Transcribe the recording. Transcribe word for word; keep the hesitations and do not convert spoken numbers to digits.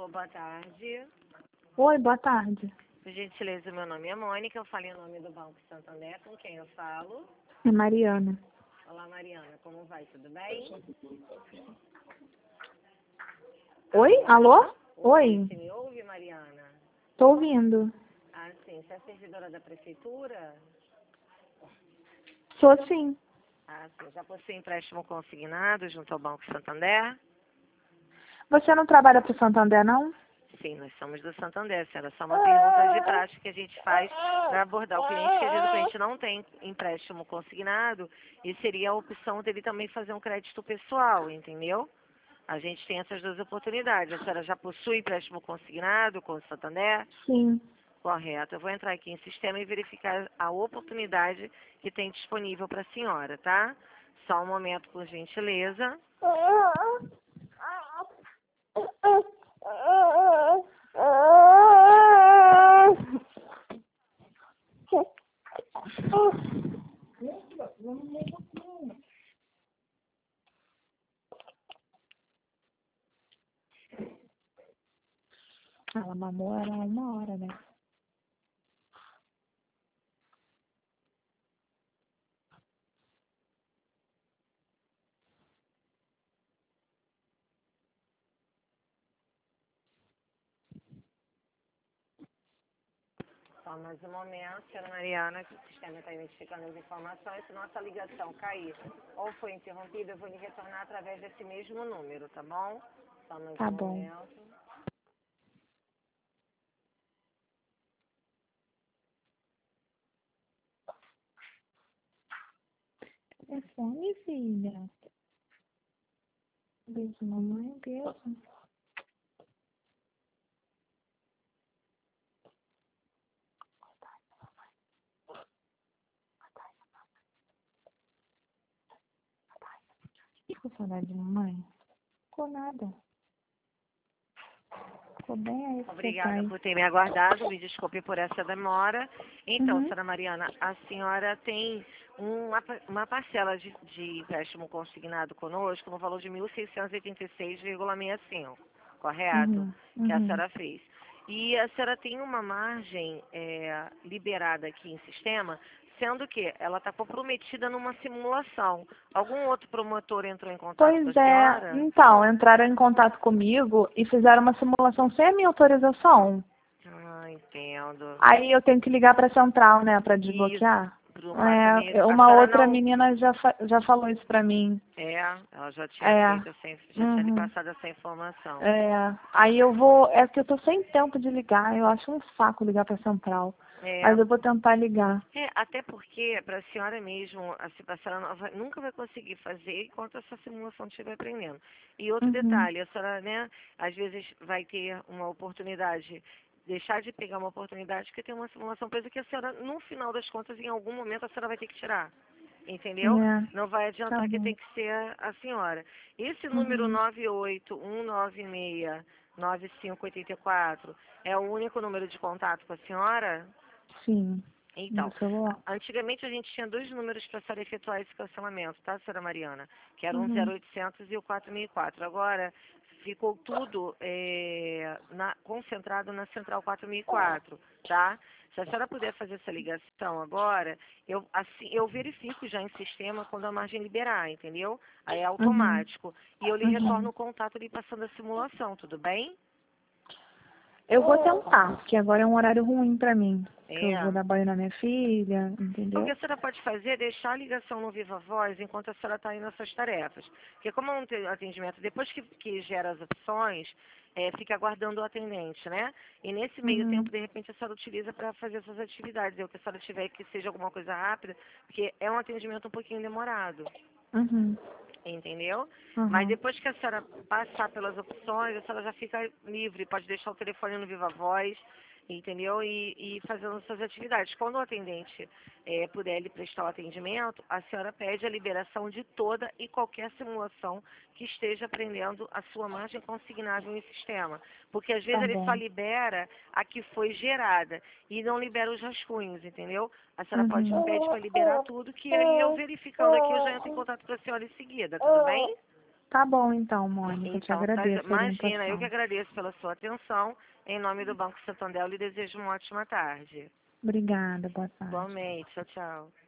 Alô, boa tarde. Oi, boa tarde. Por gentileza, meu nome é Mônica, eu falo em nome do Banco Santander, com quem eu falo? É Mariana. Olá, Mariana, como vai? Tudo bem? Oi? Alô? Oi. Você me ouve, Mariana? Tô ouvindo. Ah, sim. Você é servidora da prefeitura? Sou sim. Ah, sim. Já possui empréstimo consignado junto ao Banco Santander? Você não trabalha pro Santander, não? Sim, nós somos do Santander, senhora. Só uma pergunta de prática que a gente faz para abordar o cliente, que às vezes o cliente não tem empréstimo consignado e seria a opção dele também fazer um crédito pessoal, entendeu? A gente tem essas duas oportunidades. A senhora já possui empréstimo consignado com o Santander? Sim. Correto. Eu vou entrar aqui em sistema e verificar a oportunidade que tem disponível para a senhora, tá? Só um momento, por gentileza. Ela mamou era uma hora, né? Só mais um momento, senhora Mariana, que o sistema está identificando as informações. Se nossa ligação cair ou foi interrompida, eu vou lhe retornar através desse mesmo número, tá bom? Só mais Tá um bom. momento. É fome, filha. Beijo, mamãe. Beijo. Ficou saudade de mamãe? Ficou nada. Ficou bem aí com seu Obrigada pai. por ter me aguardado, me desculpe por essa demora. Então, Uhum. senhora Mariana, a senhora tem uma, uma parcela de, de empréstimo consignado conosco no valor de mil seiscentos e oitenta e seis vírgula sessenta e cinco, correto? Uhum. Que a Uhum. senhora fez. E a senhora tem uma margem é, liberada aqui em sistema, sendo que ela está comprometida numa simulação. Algum outro promotor entrou em contato com a Pois é, senhora? então, entraram em contato comigo e fizeram uma simulação sem a minha autorização. Ah, entendo. Aí eu tenho que ligar para a central, né, para Isso, desbloquear. para o quatro seis. É, A uma senhora outra não. menina já, fa- já falou isso para mim. É, ela já tinha É, feito essa, inf- já tinha lhe uhum, passado essa informação. é. Aí eu vou, é que eu tô sem tempo de ligar, eu acho um saco ligar para a central. É, Mas eu vou tentar ligar. é até porque para a senhora mesmo, a, se- a senhora não vai- nunca vai conseguir fazer enquanto essa simulação estiver aprendendo. E outro Uhum, detalhe, a senhora, né, às vezes vai ter uma oportunidade, deixar de pegar uma oportunidade porque tem uma simulação presa que a senhora, no final das contas, em algum momento a senhora vai ter que tirar. Entendeu? é, Não vai tá adiantar que bom. tem que ser a, a senhora. Esse número Uhum, nove oito um nove seis nove cinco oito quatro é o único número de contato com a senhora? sim, meu Então, celular. a- antigamente a gente tinha dois números para a senhora efetuar esse cancelamento, tá, senhora Mariana? Que era o Uhum, zero oitocentos e o quatro mil e quatro. Agora ficou tudo eh, na- concentrado na central quatro mil e quatro, tá? Se a senhora puder fazer essa ligação agora, eu, assim, eu verifico já em sistema quando a margem liberar, entendeu? Aí é uhum, automático. E eu lhe retorno uhum. o contato lhe passando a simulação, tudo bem? Eu vou tentar, porque agora é um horário ruim pra mim. Que eu vou É. dar banho na minha filha, O que entendeu? a senhora pode fazer é deixar a ligação no Viva Voz enquanto a senhora está aí nessas tarefas. Porque como é um te- atendimento, depois que, que gera as opções, é, fica aguardando o atendente, né? E nesse meio Uhum, tempo, de repente, a senhora utiliza para fazer essas atividades. É o que a senhora tiver que seja alguma coisa rápida, porque é um atendimento um pouquinho demorado. uhum, Entendeu? Mas uhum. depois que a senhora passar pelas opções, a senhora já fica livre, pode deixar o telefone no Viva Voz, entendeu? E, e fazendo suas atividades. Quando o atendente eh, puder lhe prestar o atendimento, a senhora pede a liberação de toda e qualquer simulação que esteja prendendo a sua margem consignável em sistema. Porque às vezes Tá ele só bom. libera a que foi gerada e não libera os rascunhos, entendeu? A senhora pode Uhum. pede para liberar tudo, que aí eu verificando aqui, eu já entro em contato com a senhora em seguida, tudo bem? Tá bom, então, Mônica. Eu te Então, tá, agradeço a imagina, eu que orientação. agradeço pela sua atenção. Em nome do Banco Santander, eu lhe desejo uma ótima tarde. Obrigada, boa tarde. Igualmente. Tchau, tchau.